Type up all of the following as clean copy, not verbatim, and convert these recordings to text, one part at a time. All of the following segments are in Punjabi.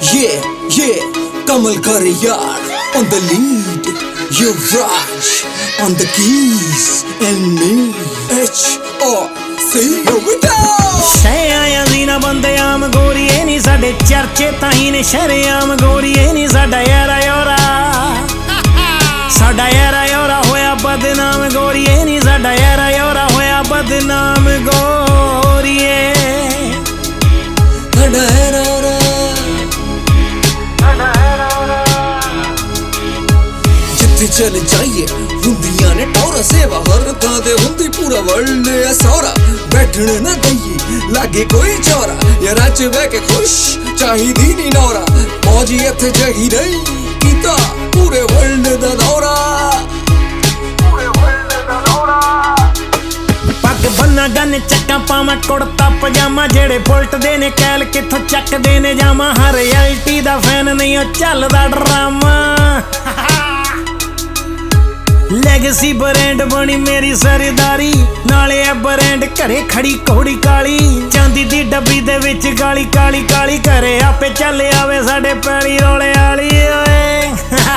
Yeah, yeah, Kamal Kariyar on the lead, Yuvraj on the keys, and me, H.O.C. Here we go! ਸ਼ਹਿਆਂ ਦੀ ਨਾ ਬੰਦੇ ਆਮ ਗੋਰੀਏ ਨੀ ਸਾਡੇ ਚਰਚੇ ਤਾਹੀਂ ਨੇ ਸ਼ਰੇਆਮ ਗੋਰੀਏ ਨੀ ਸਾਡਾ ਯਾਰਾ ਯੋਰਾ ਸਾਡਾ ਯਾਰਾ ਯੋਰਾ ਹੋਇਆ ਬਦਨਾਮ ਗੋਰੀਏ ਨੀ ਸਾਡਾ ਯਾਰਾ ਯੋਰਾ ਹੋਇਆ ਬਦਨਾਮ ਗੋਰੀਏ ਸਾਡਾ ਯਾਰਾ ਯੋਰਾ ਜਿੱਥੇ ਚਲ ਜਾਈਏ ਹੁੰਦੀਆਂ ਨੇ ਟੌਰਾ ਸੇਵਾ ਹਰ ਥਾਂ ਤੇ ਹੁੰਦੀ ਪੂਰਾ ਵਰਲਡ ਐ ਸੌਰਾ ਬੈਠਣ ਨਾ ਦਈਏ ਲਾਗੇ ਕੋਈ ਚੋਰਾ ਯਾਰਾਂ ਚ ਬਹਿ ਕੇ ਖੁਸ਼ ਚਾਹੀਦੀ ਨੀ ਨੌਰਾ ਮੌਜੀ ਇੱਥੇ ਜਗੀ ਨਹੀਂ ਕੀਤਾ ਪੂਰੇ ਵਰਲਡ ਦਾ ਦੌਰਾ ਪੱਗ ਬੰਨਾ ਗੰਨ ਚੱਕਾਂ ਪਾਵਾਂ ਕੁੜਤਾ ਪਜਾਮਾ ਜਿਹੜੇ ਬੁਲਟਦੇ ਨੇ ਕੈਲ ਕਿੱਥੋਂ ਚੱਕਦੇ ਨੇ ਜਾਵਾਂ ਹਰ ਰਿਐਲਿਟੀ ਦਾ ਫੈਨ ਨਹੀਂ ਉਹ ਚੱਲਦਾ ਡਰਾਮਾ ਲੈਗਸੀ ਬ੍ਰਾਂਡ ਬਣੀ ਮੇਰੀ ਸਰਦਾਰੀ ਨਾਲੇ ਐ ਬ੍ਰਾਂਡ ਘਰੇ ਖੜੀ ਘੋੜੀ ਕਾਲੀ ਚਾਂਦੀ ਦੀ ਡੱਬੀ ਦੇ ਵਿੱਚ ਕਾਲੀ ਕਾਲੀ ਕਾਲੀ ਘਰੇ ਆਪੇ ਚੱਲ ਆਵੇ ਸਾਡੇ ਪੈਲੀ ਰੋਲੇ ਵਾਲੀ ਓਏ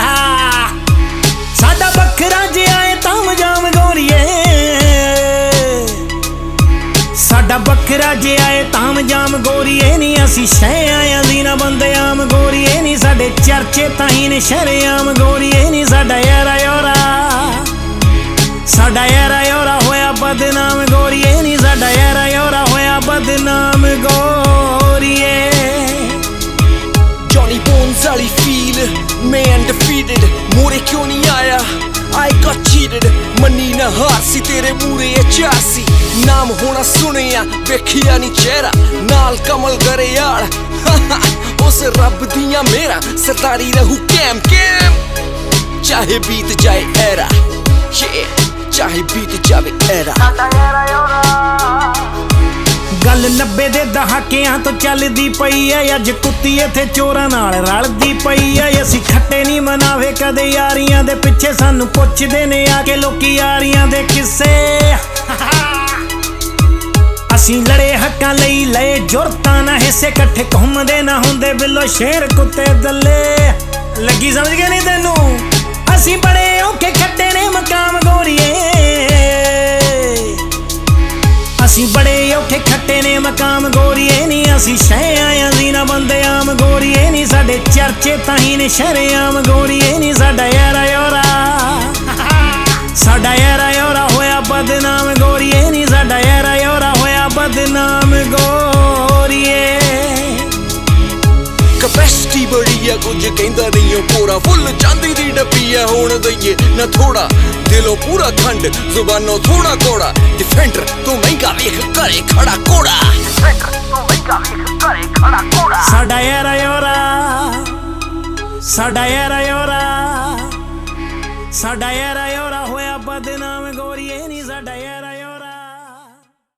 ਸਾਡਾ ਵੱਖਰਾ ਜਿਹਾ ਏ ਤਾਮ-ਜਾਮ ਗੋਰੀਏ ਸਾਡਾ ਵੱਖਰਾ ਜਿਹਾ ਏ ਤਾਮ-ਜਾਮ ਗੋਰੀਏ ਨੀ ਅਸੀਂ ਸ਼ਹਿਆਂ ਦੀ ਨਾ ਬੰਦੇ ਆਮ ਗੋਰੀਏ ਨੀ ਸਾਡੇ ਚਰਚੇ ਤਾਹੀਂ ਨੇ ਸ਼ਰੇਆਮ ਗੋਰੀਏ ਨੀ ਸਾਡਾ ਯਾਰਾ ਯੋਰਾ ਸਾਡਾ ਯਾਰਾ ਯੋਰਾ ਹੋਇਆ ਬਦਨਾਮ ਗੋਰੀਏ ਨੀ ਸਾਡਾ ਯਾਰਾ ਯੋਰਾ ਹੋਇਆ ਬਦਨਾਮ ਗੋਰੀਏ Johnny Bones ਵਾਲੀ feel ਮੈਂ undefeated ਮੂਰੇ ਕਿਉਂ ਨਹੀਂ ਆਇਆ I got cheated ਮੰਨੀ ਨਾ ਹਾਰ ਸੀ ਤੇਰੇ ਮੂਰੇ ਇਹ ਚਾਸੀ ਨਾਮ ਹੋਣਾ ਸੁਣਿਆ ਵੇਖਿਆ ਨੀ ਚਿਹਰਾ ਨਾਲ ਕਮਲ ਗਰੇਵਾਲ ਉਸ ਰੱਬ ਦੀਆਂ ਮੇਰਾ ਸਰਦਾਰੀ ਰਹੂ ਕੈਮ ਕੈਮ ਚਾਹੇ ਬੀਤ ਜਾਏ ਐਰਾ ਚਾਹੇ ਬੀਤ ਜਾਵੇ ਐਰਾ ਗੱਲ 90 ਦੇ ਦਹਾਕਿਆਂ ਤੋਂ ਚੱਲਦੀ ਪਈ ਐ ਅੱਜ ਕੁੱਤੀ ਇੱਥੇ ਚੋਰਾਂ ਨਾਲ ਰਲਦੀ ਪਈ ਐ ਅਸੀਂ ਖੱਟੇ ਨਹੀਂ ਮਨਾਵੇ ਕਦੇ ਯਾਰੀਆਂ ਦੇ ਪਿੱਛੇ ਸਾਨੂੰ ਪੁੱਛਦੇ ਨੇ ਆ ਕੇ ਲੋਕੀ ਯਾਰੀਆਂ ਦੇ ਕਿੱਸੇ ਅਸੀਂ ਲੜੇ ਹੱਕਾਂ ਲਈ ਲਏ ਜੁਰਤਾਂ ਨਾ ਹਿੱਸੇ ਇਕੱਠੇ ਘੁੰਮਦੇ ਨਾ ਹੁੰਦੇ ਬਿੱਲੋ ਸ਼ੇਰ ਕੁੱਤੇ ਦੱਲੇ ਲੱਗੀ ਸਮਝ ਗਏ ਨਹੀਂ ਤੈਨੂੰ ਅਸੀਂ ਬੜੇ ਔਖੇ ਖੱਟੇ ਨੇ ਮਕਾਮ ਗੋਰੀਏ ਅਸੀਂ ਬੜੇ ਔਖੇ ਖੱਟੇ ਨੇ ਮਕਾਮ ਗੋਰੀਏ ਨੀ ਅਸੀਂ ਸ਼ਹਿਆਂ ਦੀ ਨਾ ਬੰਦੇ ਆਮ ਗੋਰੀਏ ਨੀ ਸਾਡੇ ਚਰਚੇ ਤਾਹੀਂ ਨੇ ਸ਼ਰੇਆਮ ਗੋਰੀਏ ਨੀ ਸਾਡਾ ਯਾਰਾ ਯੋਰਾ ਸਾਡਾ ਯਾਰਾ ਯੋਰਾ ਹੋਇਆ ਬਦਨਾਮ ਗੋਰੀਏ ਨੀ ਸਾਡਾ ਯਾਰਾ ਯੋਰਾ ਹੋਇਆ ਬਦਨਾਮ ਗੋਰੀਏ ਕਪੈਸਿਟੀ ਬੜੀ ਆ ਕੁਝ ਕਹਿੰਦਾ ਨਹੀਂ ਉਹ ਪੂਰਾ ਫੁੱਲ ਚਾਂਦੀ ਦੀ ਡੱਬੀ ਆ ਹੁਣ ਦਈਏ ਨਾ ਥੋੜਾ ਦਿਲੋਂ ਪੂਰਾ ਖੰਡ ਜ਼ੁਬਾਨੋਂ ਥੋੜਾ ਕੋੜਾ ਡਿਫੈਂਡਰ ਤੂੰ ਮਹਿੰਗਾ ਵੇਖ ਘਰੇ ਖੜਾ ਕੋੜਾ ਡਿਫੈਂਡਰ ਤੂੰ ਮਹਿੰਗਾ ਵੇਖ ਘਰੇ ਖੜਾ ਕੋੜਾ ਸਾਡਾ ਯਾਰਾ ਯੋਰਾ ਸਾਡਾ ਯਾਰਾ ਯੋਰਾ ਸਾਡਾ ਯਾਰਾ